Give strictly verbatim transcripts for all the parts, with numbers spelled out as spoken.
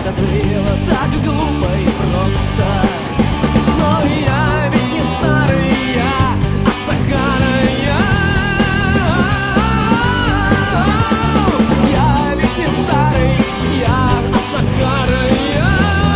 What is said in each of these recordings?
это было так глупо и просто. Но я ведь не старый, я Осакара-я. Я ведь не старый, я Осакара-я.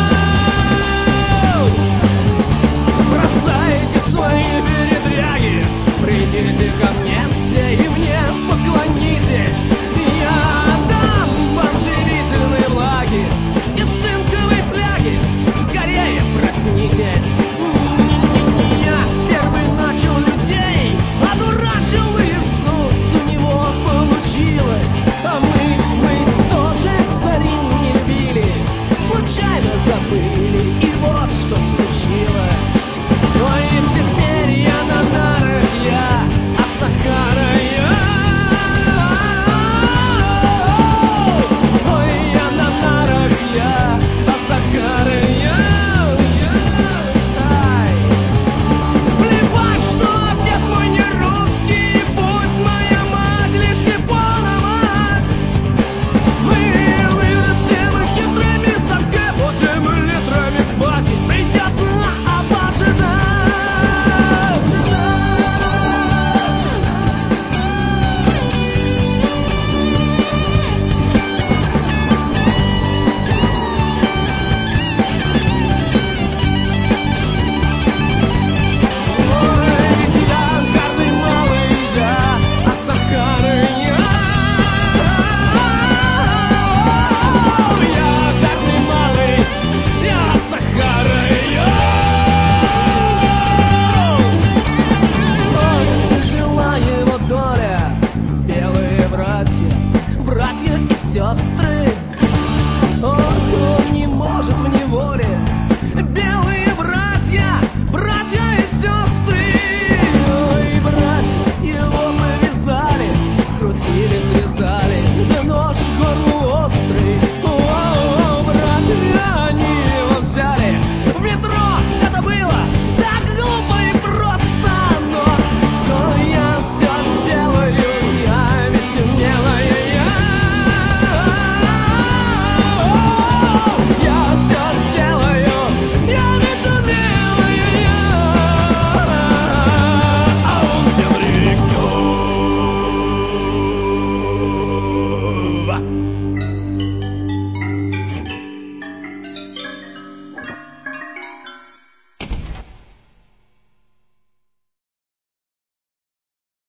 Бросайте свои передряги, придите ко мне все и мне поклонитесь. Я дам вам живительной влаги и цинковой фляги. Скорее проснитесь. Не-не-не, я первый начал людей, одурачил Иисус, у него получилось. А мы, мы тоже Зарин не любили, случайно забыли.